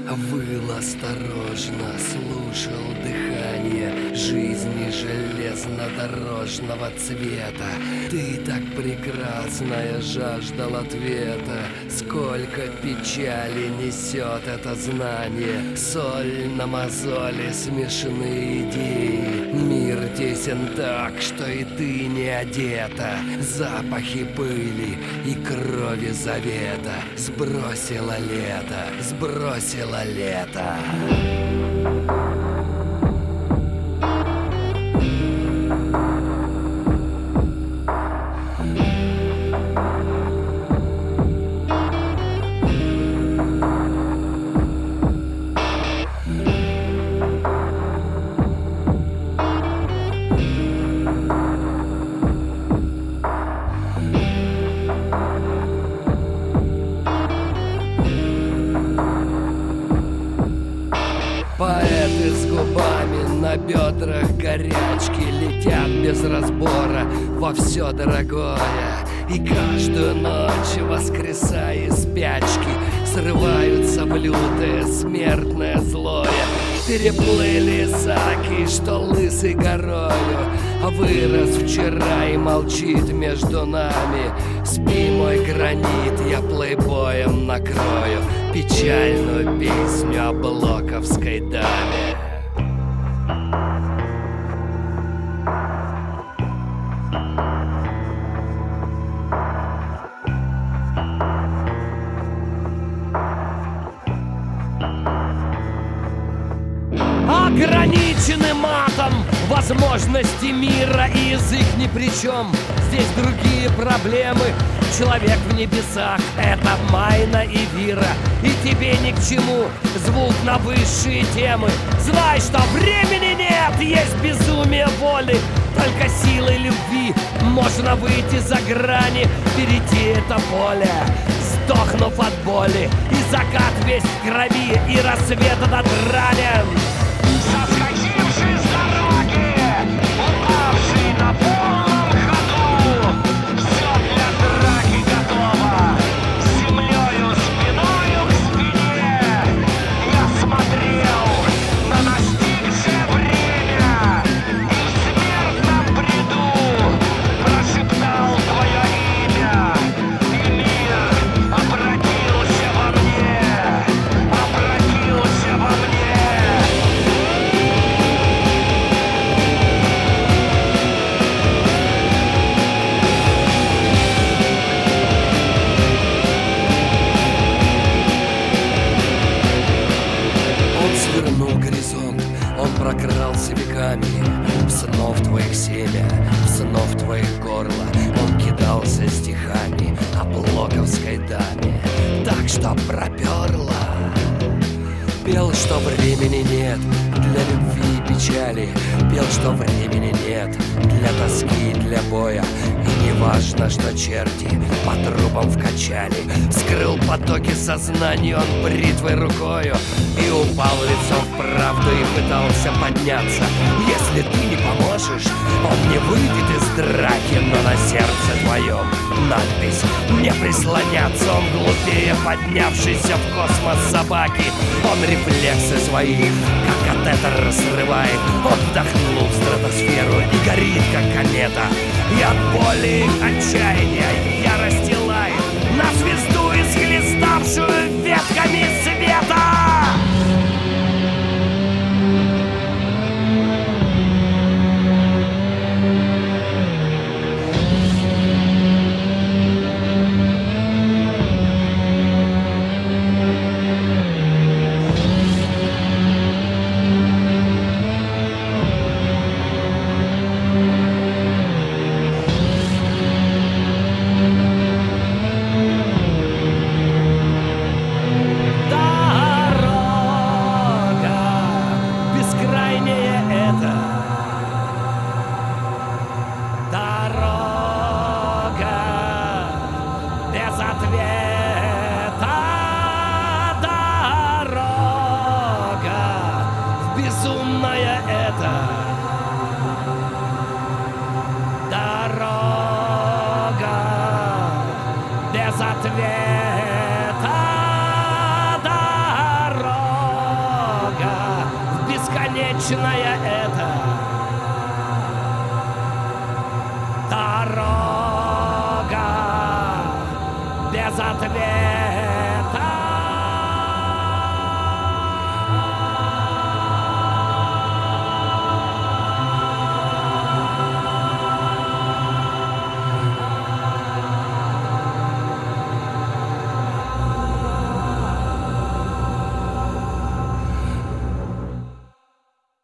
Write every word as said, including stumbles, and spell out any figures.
Выл осторожно, слушал дыхание жизни железнодорожного цвета. Ты так прекрасная, жаждал ответа. Сколько печали несет это знание. Соль на мозоли, смешные идеи. Мир тесен так, что и ты не одета. Запахи пыли и крови завета. Сбросила лето, сбросила лето. Поэты с губами на бедрах горячки летят без разбора во все дорогое. И каждую ночь, воскресая из спячки, срываются в лютое смертное злое. Переплыли саки, что лысый горою, а вырос вчера и молчит между нами. Спи, мой гранит, я плейбоем накрою печальную песню о блоковской даме. Ограничены матом возможности мира, и язык ни при чем. Здесь другие проблемы. Человек в небесах — это Майна и Вира. И тебе ни к чему звук на высшие темы. Знай, что времени нет, есть безумие воли. Только силой любви можно выйти за грани, перейти это поле, сдохнув от боли. И закат весь в крови, и рассвет этот ранен. Соскочивший с дороги, упавший на полном ходу, все для драки готово, землею спиною к спине. Я смотрел на настигшее время и в смертном бреду прошептал твое имя, и мир обратился во мне, обратился во мне. Свернул горизонт, он прокрался веками в снов твоих семя, в снов твоих горло. Он кидался стихами о блоковской даме, так что проперло. Пел, что времени нет для любви и печали. Пел, что времени нет для тоски и для боя. И не важно, что черти по трубам вкачали. Вскрыл потоки сознания он бритвой рукою и упал лицом в правду и пытался подняться. Если ты не поможешь, он не выйдет из драки, но на сердце твоем надпись «Не прислоняться». Он глупее поднявшийся в космос собаки. Он рефлексы свои, как катетер, разрывает. Он вдохнул в стратосферу и горит, как комета. И от боли, отчаяния, ярости лает на звезду, исхлеставшую ветками света. Да! вечная эта дорога без ответа.